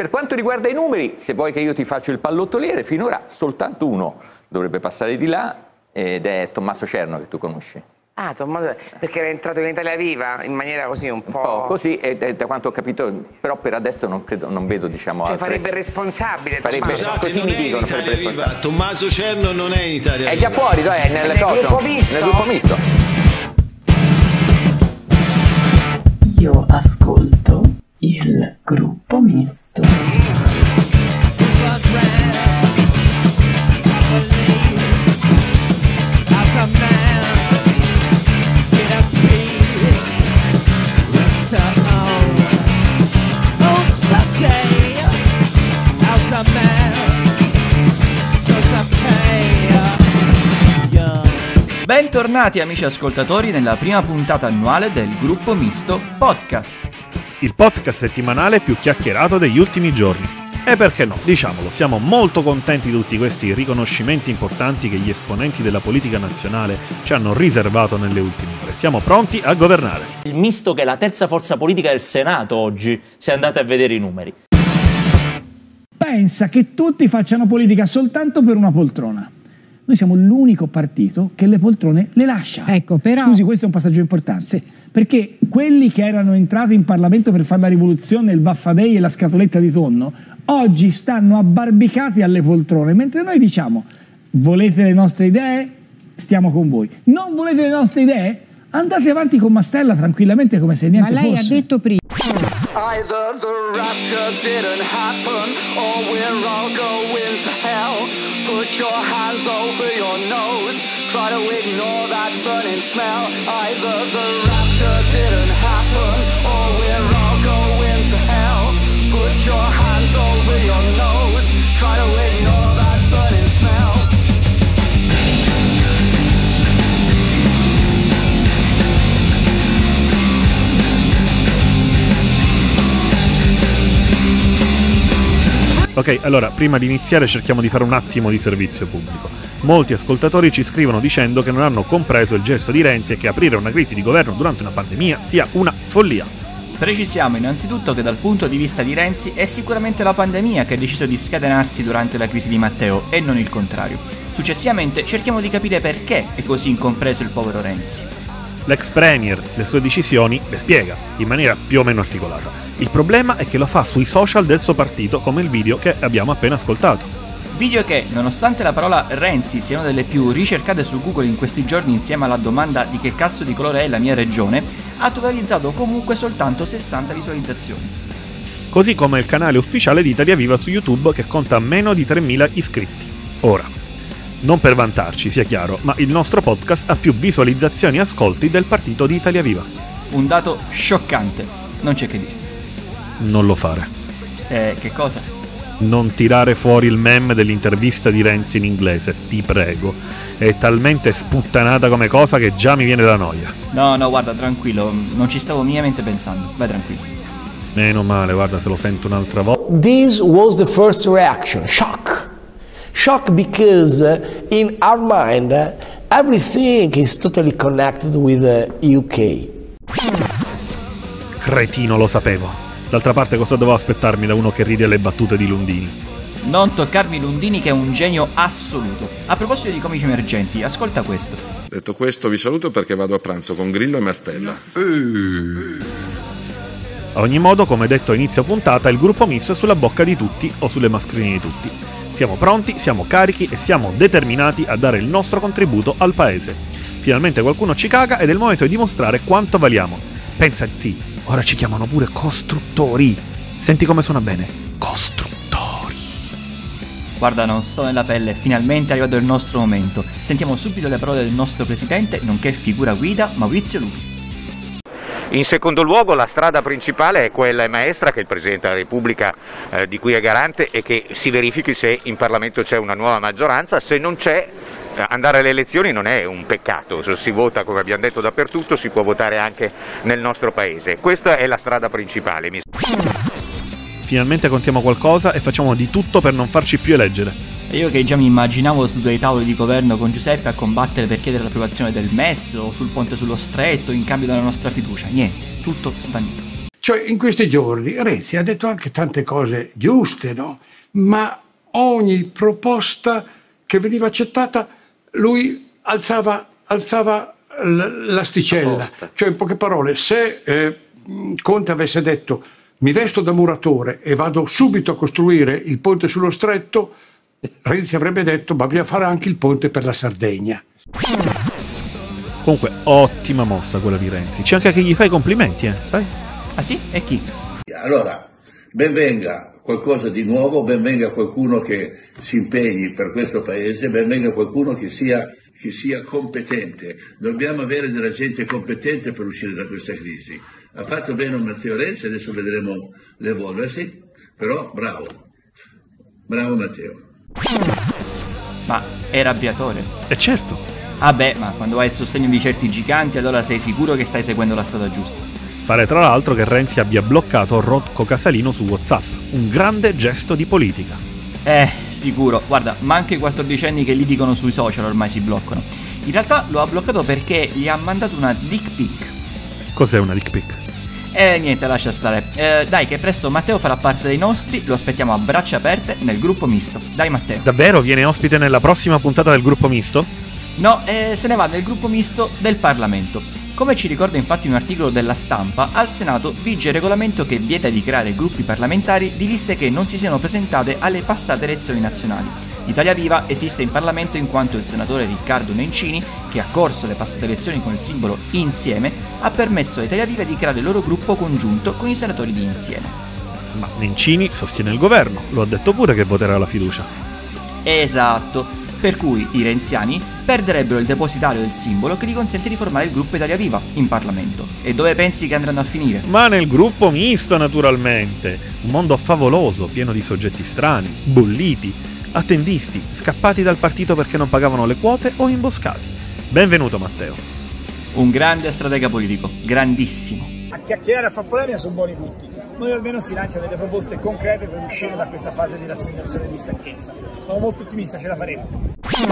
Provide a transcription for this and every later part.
per quanto riguarda i numeri, se vuoi che io ti faccio il pallottoliere, finora soltanto uno dovrebbe passare di là, ed è Tommaso Cerno, che tu conosci. Ah, Tommaso, perché era entrato in Italia Viva in maniera così un po'... così, e da quanto ho capito, però per adesso non vedo, diciamo, cioè altre... farebbe responsabile. Scusate, così mi dicono, farebbe responsabile. Tommaso Cerno non è in Italia Viva. È già fuori, è nel gruppo misto. Nel gruppo misto. Io ascolto il gruppo misto. Bentornati amici ascoltatori nella prima puntata annuale del Gruppo Misto Podcast. Il podcast settimanale più chiacchierato degli ultimi giorni. E perché no, diciamolo, siamo molto contenti di tutti questi riconoscimenti importanti che gli esponenti della politica nazionale ci hanno riservato nelle ultime ore. Siamo pronti a governare. Il misto, che è la terza forza politica del Senato oggi, se andate a vedere i numeri. Pensa che tutti facciano politica soltanto per una poltrona. Noi siamo l'unico partito che le poltrone le lascia. Ecco, però... Scusi, questo è un passaggio importante. Perché quelli che erano entrati in Parlamento per fare la rivoluzione, il Vaffadei e la scatoletta di tonno, oggi stanno abbarbicati alle poltrone, mentre noi diciamo: volete le nostre idee? Stiamo con voi. Non volete le nostre idee? Andate avanti con Mastella tranquillamente come se niente fosse. Ma lei ha detto prima. Either the rapture didn't happen or we're all going to hell. Put your hands over your nose, try to ignore that burning smell. Either the rapture didn't happen or we're all going to hell. Put your hands over your nose, try to ignore that burning smell. Ok, allora, prima di iniziare cerchiamo di fare un attimo di servizio pubblico. Molti ascoltatori ci scrivono dicendo che non hanno compreso il gesto di Renzi e che aprire una crisi di governo durante una pandemia sia una follia. Precisiamo innanzitutto che dal punto di vista di Renzi è sicuramente la pandemia che ha deciso di scatenarsi durante la crisi di Matteo e non il contrario. Successivamente cerchiamo di capire perché è così incompreso il povero Renzi. L'ex premier le sue decisioni le spiega, in maniera più o meno articolata. Il problema è che lo fa sui social del suo partito, come il video che abbiamo appena ascoltato. Video che, nonostante la parola Renzi sia una delle più ricercate su Google in questi giorni insieme alla domanda di che cazzo di colore è la mia regione, ha totalizzato comunque soltanto 60 visualizzazioni. Così come il canale ufficiale di Italia Viva su YouTube che conta meno di 3.000 iscritti. Ora, non per vantarci, sia chiaro, ma il nostro podcast ha più visualizzazioni e ascolti del partito di Italia Viva. Un scioccante, non c'è che dire. Non lo fare. Che cosa? Non tirare fuori il meme dell'intervista di Renzi in inglese, ti prego. È talmente sputtanata come cosa che già mi viene la noia. No, guarda, tranquillo, non ci stavo minimamente pensando, vai tranquillo. Meno male, guarda, se lo sento un'altra volta. This was the first reaction, shock. Shock because in our mind everything is totally connected with the UK. Cretino, lo sapevo. D'altra parte cosa dovevo aspettarmi da uno che ride alle battute di Lundini? Non toccarmi Lundini, che è un genio assoluto. A proposito di comici emergenti, ascolta questo. Detto questo vi saluto perché vado a pranzo con Grillo e Mastella. A ogni modo, come detto a inizio puntata, il gruppo misto è sulla bocca di tutti o sulle mascherine di tutti. Siamo pronti, siamo carichi e siamo determinati a dare il nostro contributo al paese. Finalmente qualcuno ci caga ed è il momento di dimostrare quanto valiamo. Pensa, sì, ora ci chiamano pure costruttori. Senti come suona bene. Costruttori. Guarda, non sto nella pelle, finalmente è arrivato il nostro momento. Sentiamo subito le parole del nostro presidente, nonché figura guida, Maurizio Lupi. In secondo luogo, la strada principale è quella maestra che il Presidente della Repubblica di cui è garante, e che si verifichi se in Parlamento c'è una nuova maggioranza. Se non c'è, andare alle elezioni non è un peccato, si vota, come abbiamo detto, dappertutto, si può votare anche nel nostro paese. Questa è la strada principale. Finalmente contiamo qualcosa e facciamo di tutto per non farci più eleggere. E io che già mi immaginavo su dei tavoli di governo con Giuseppe a combattere per chiedere l'approvazione del MES o sul ponte sullo stretto in cambio della nostra fiducia. Niente, tutto stanito. Cioè, in questi giorni Renzi ha detto anche tante cose giuste, no? Ma ogni proposta che veniva accettata lui alzava l'asticella. Cioè, in poche parole, se Conte avesse detto mi vesto da muratore e vado subito a costruire il ponte sullo stretto, Renzi avrebbe detto ma bisogna fare anche il ponte per la Sardegna. Comunque, ottima mossa quella di Renzi. C'è anche chi gli fa i complimenti, sai? Ah sì? E chi? Allora, ben venga qualcosa di nuovo, ben venga qualcuno che si impegni per questo paese, ben venga qualcuno che sia competente. Dobbiamo avere della gente competente per uscire da questa crisi. Ha fatto bene Matteo Renzi, adesso vedremo l'evolversi, però bravo Matteo. Ma era Briatore? Certo. Ah beh, ma quando hai il sostegno di certi giganti allora sei sicuro che stai seguendo la strada giusta. Pare tra l'altro che Renzi abbia bloccato Rocco Casalino su WhatsApp, un grande gesto di politica. Sicuro. Guarda, ma anche i 14enni che litigano sui social ormai si bloccano. In realtà lo ha bloccato perché gli ha mandato una dick pic. Cos'è una dick pic? Niente, lascia stare. Dai, che presto Matteo farà parte dei nostri, lo aspettiamo a braccia aperte nel gruppo misto. Dai Matteo. Davvero? Viene ospite nella prossima puntata del gruppo misto? No, se ne va nel gruppo misto del Parlamento. Come ci ricorda infatti un articolo della Stampa, al Senato vige il regolamento che vieta di creare gruppi parlamentari di liste che non si siano presentate alle passate elezioni nazionali. Italia Viva esiste in Parlamento in quanto il senatore Riccardo Nencini, che ha corso le passate elezioni con il simbolo Insieme, ha permesso a Italia Viva di creare il loro gruppo congiunto con i senatori di Insieme. Ma Nencini sostiene il governo, lo ha detto pure che voterà la fiducia. Esatto. Per cui i renziani perderebbero il depositario del simbolo che gli consente di formare il gruppo Italia Viva in Parlamento. E dove pensi che andranno a finire? Ma nel gruppo misto, naturalmente. Un mondo favoloso, pieno di soggetti strani, bolliti, attendisti, scappati dal partito perché non pagavano le quote o imboscati. Benvenuto Matteo. Un grande stratega politico, grandissimo. A chiacchierare, a far polemica sono buoni tutti. Noi almeno si lancia delle proposte concrete per uscire da questa fase di rassegnazione e di stanchezza. Sono molto ottimista, ce la faremo.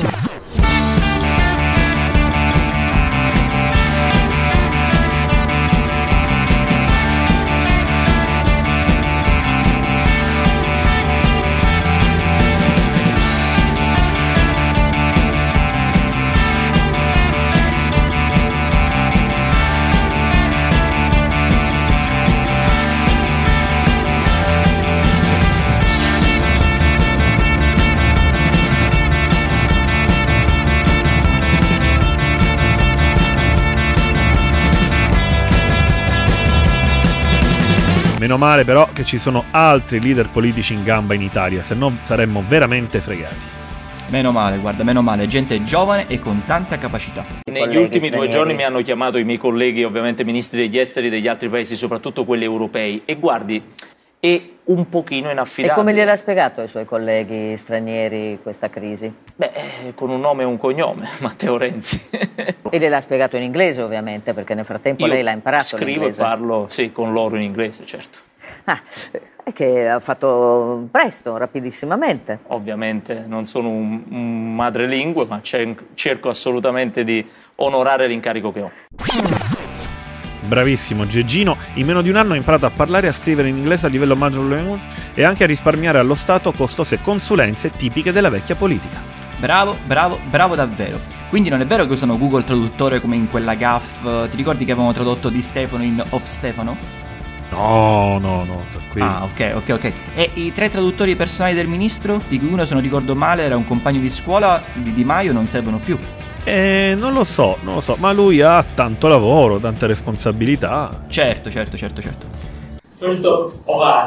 Meno male però che ci sono altri leader politici in gamba in Italia, se no saremmo veramente fregati. Meno male, guarda, meno male, gente giovane e con tanta capacità. Negli ultimi 2 giorni mi hanno chiamato i miei colleghi, ovviamente ministri degli esteri degli altri paesi, soprattutto quelli europei, e guardi, è un pochino inaffidabile. E come gliel'ha spiegato ai suoi colleghi stranieri questa crisi? Beh, con un nome e un cognome, Matteo Renzi. E gliel'ha spiegato in inglese ovviamente, perché nel frattempo lei l'ha imparato l'inglese. Scrivo e parlo, sì, con loro in inglese, certo. È che ha fatto presto, rapidissimamente. Ovviamente non sono un madrelingua, ma cerco assolutamente di onorare l'incarico che ho. Bravissimo Geggino, in meno di un anno ha imparato a parlare e a scrivere in inglese a livello major e anche a risparmiare allo Stato costose consulenze tipiche della vecchia politica. Bravo, bravo, bravo davvero. Quindi non è vero che usano Google Traduttore come in quella gaff, ti ricordi che avevano tradotto Di Stefano in Of Stefano? No, tranquillo. Ah, ok. E i 3 traduttori personali del ministro, di cui uno, se non ricordo male, era un compagno di scuola di Di Maio, non servono più? Non lo so, ma lui ha tanto lavoro, tante responsabilità. Certo. First of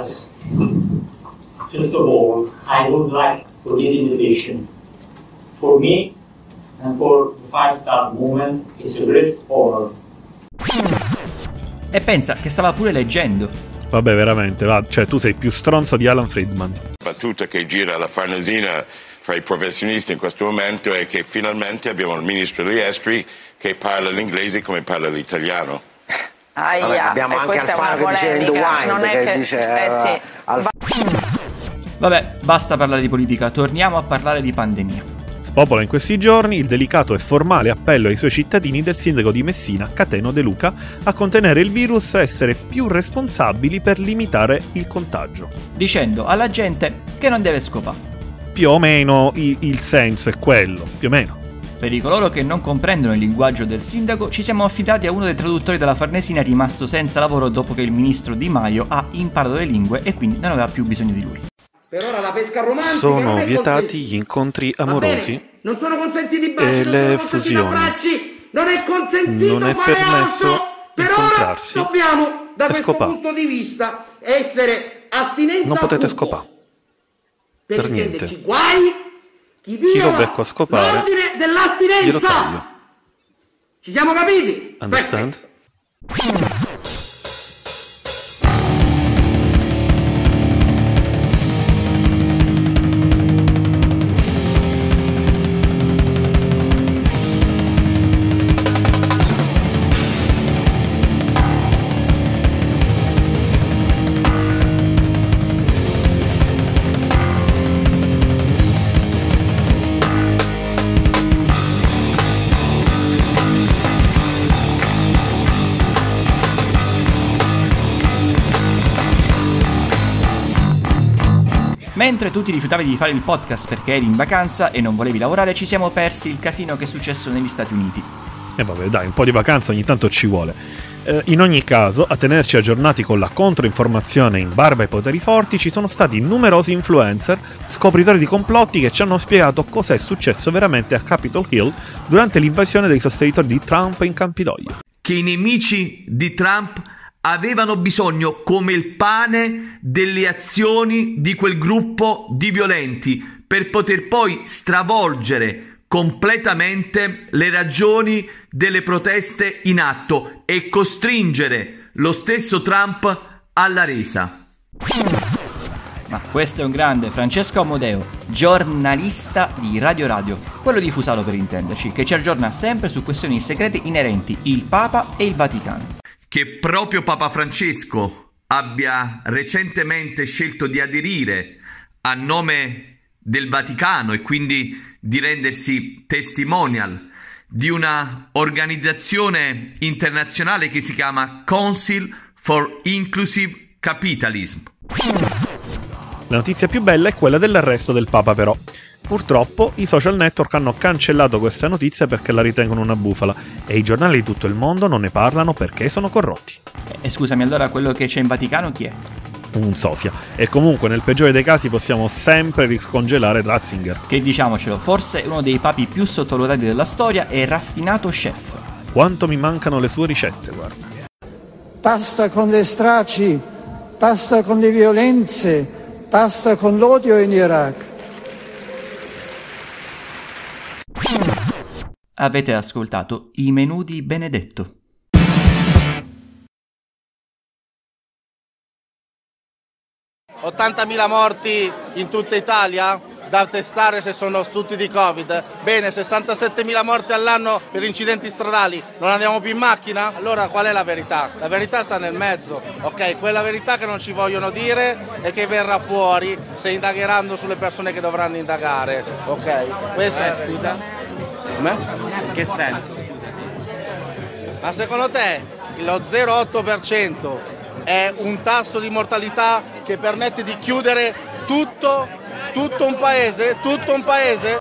all, I would like for this invitation. For me and for the 5-Star Movement, it's a great honor. E pensa che stava pure leggendo. Vabbè, veramente, cioè tu sei più stronzo di Alan Friedman. La battuta che gira la Farnesina fra i professionisti in questo momento è che finalmente abbiamo il ministro degli esteri che parla l'inglese come parla l'italiano. Vabbè, abbiamo anche Alfano che dice The Wine, perché dice Vabbè, basta parlare di politica, torniamo a parlare di pandemia. Spopola in questi giorni il delicato e formale appello ai suoi cittadini del sindaco di Messina, Cateno De Luca, a contenere il virus e essere più responsabili per limitare il contagio. Dicendo alla gente che non deve scopare. Più o meno il senso è quello, più o meno. Per i coloro che non comprendono il linguaggio del sindaco, ci siamo affidati a uno dei traduttori della Farnesina rimasto senza lavoro dopo che il ministro Di Maio ha imparato le lingue e quindi non aveva più bisogno di lui. Per ora la pesca romantica sono non è vietati gli incontri amorosi non sono consentiti baci, e non le sono consentiti fusioni. abbracci, non è consentito non è fare permesso altro. Per ora dobbiamo, da questo scopà. punto di vista, essere astinenza. Non potete scopare. Per niente. intenderci, guai chi Chi lo viola becco a scopare l'ordine glielo dell'astinenza. taglio. Ci siamo capiti? Understand? Mentre tu ti rifiutavi di fare il podcast perché eri in vacanza e non volevi lavorare, ci siamo persi il casino che è successo negli Stati Uniti. E vabbè, dai, un po' di vacanza ogni tanto ci vuole. In ogni caso, a tenerci aggiornati con la controinformazione in barba ai poteri forti ci sono stati numerosi influencer, scopritori di complotti che ci hanno spiegato cosa è successo veramente a Capitol Hill durante l'invasione dei sostenitori di Trump in Campidoglio. Che i nemici di Trump avevano bisogno come il pane delle azioni di quel gruppo di violenti per poter poi stravolgere completamente le ragioni delle proteste in atto e costringere lo stesso Trump alla resa. Ma questo è un grande Francesco Amodeo, giornalista di Radio Radio, quello di Fusaro per intenderci, che ci aggiorna sempre su questioni segrete inerenti il Papa e il Vaticano. Che proprio Papa Francesco abbia recentemente scelto di aderire a nome del Vaticano e quindi di rendersi testimonial di una organizzazione internazionale che si chiama Council for Inclusive Capitalism. La notizia più bella è quella dell'arresto del Papa, però. Purtroppo i social network hanno cancellato questa notizia perché la ritengono una bufala e i giornali di tutto il mondo non ne parlano perché sono corrotti. E scusami, allora quello che c'è in Vaticano chi è? Un sosia. E comunque nel peggiore dei casi possiamo sempre riscongelare Ratzinger. Che diciamocelo, forse uno dei papi più sottovalutati della storia e raffinato chef. Quanto mi mancano le sue ricette, guarda. Basta con le stragi, basta con le violenze, basta con l'odio in Iraq. Avete ascoltato I menù di Benedetto. $80.000 morti in tutta Italia, da testare se sono tutti di Covid. Bene, 67.000 morti all'anno per incidenti stradali. Non andiamo più in macchina? Allora qual è la verità? La verità sta nel mezzo, ok? Quella verità che non ci vogliono dire e che verrà fuori se indagheranno sulle persone che dovranno indagare, ok? Questa è, scusa? Come? In che senso? Ma secondo te lo 0,8% è un tasso di mortalità che permette di chiudere tutto un paese? Tutto un paese?